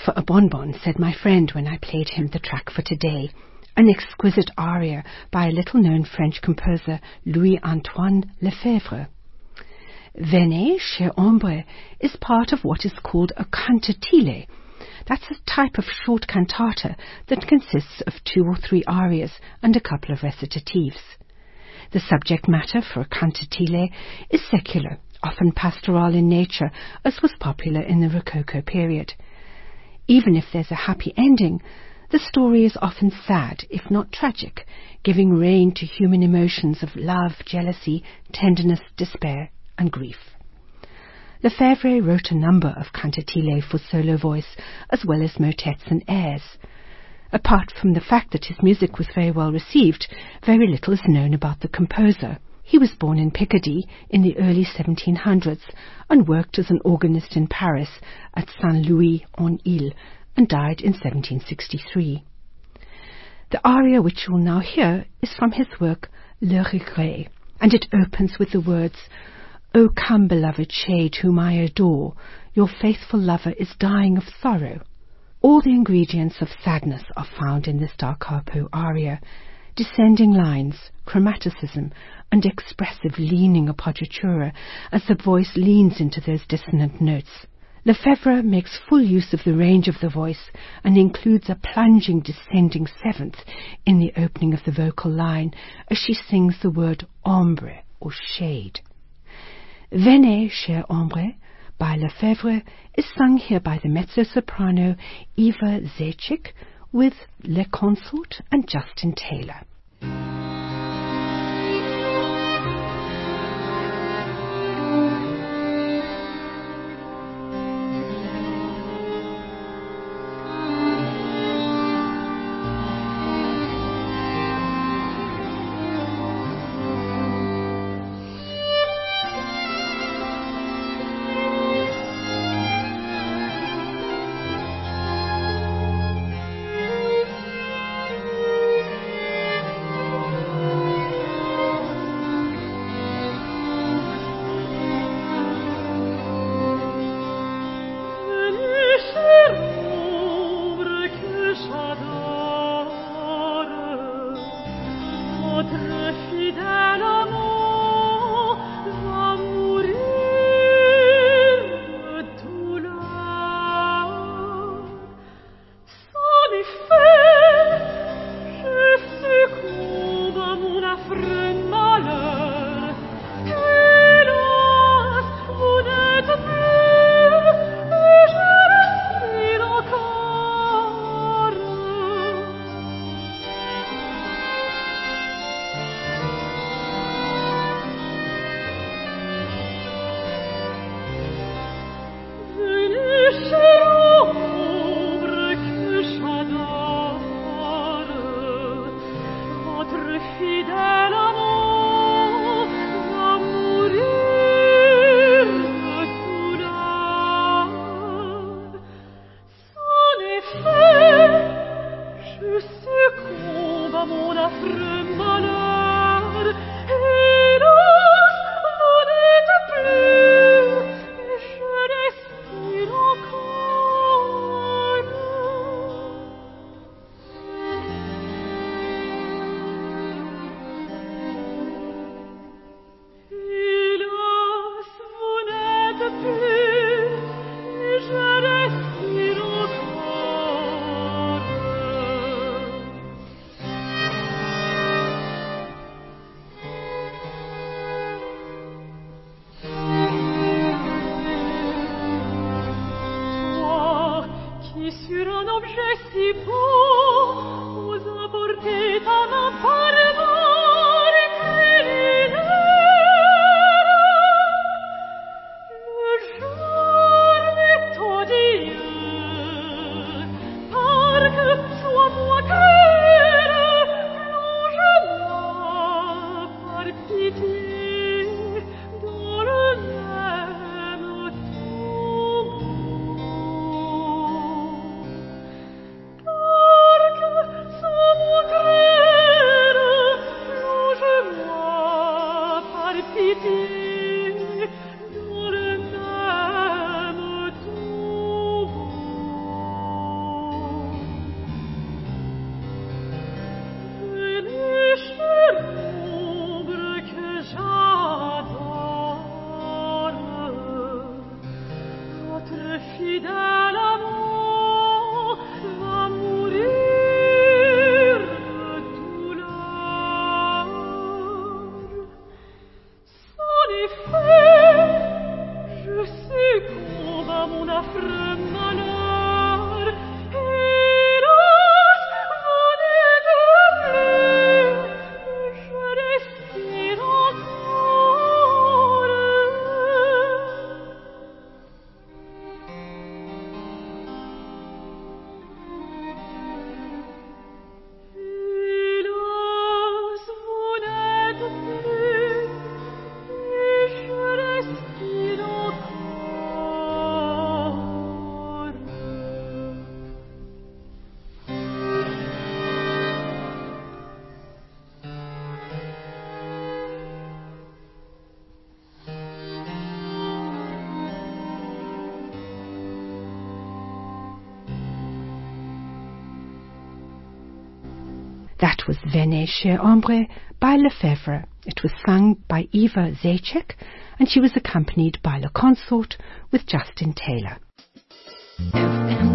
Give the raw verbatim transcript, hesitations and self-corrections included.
for a bonbon, said my friend when I played him the track for today, an exquisite aria by a little-known French composer, Louis-Antoine Lefebvre. Venez, cher ombre is part of what is called a cantatile. That's a type of short cantata that consists of two or three arias and a couple of recitatives. The subject matter for a cantatile is secular, often pastoral in nature, as was popular in the Rococo period. Even if there's a happy ending, the story is often sad, if not tragic, giving rein to human emotions of love, jealousy, tenderness, despair, and grief. Lefebvre wrote a number of cantatile for solo voice, as well as motets and airs. Apart from the fact that his music was very well received, very little is known about the composer. He was born in Picardy in the early seventeen hundreds and worked as an organist in Paris at Saint-Louis-en-Ile and died in seventeen sixty-three. The aria which you will now hear is from his work Le Regret, and it opens with the words, "O come, beloved shade whom I adore, your faithful lover is dying of sorrow." All the ingredients of sadness are found in this Da Capo aria: descending lines, chromaticism, and expressive leaning appoggiatura as the voice leans into those dissonant notes. Lefebvre makes full use of the range of the voice and includes a plunging descending seventh in the opening of the vocal line as she sings the word ombre, or shade. Venez, cher ombre, by Lefebvre, is sung here by the mezzo-soprano Eva Zecik with Le Consort and Justin Taylor. That was Venez Cher Ombre by Lefebvre. It was sung by Eva Zaitchik, and she was accompanied by Le Consort with Justin Taylor. F M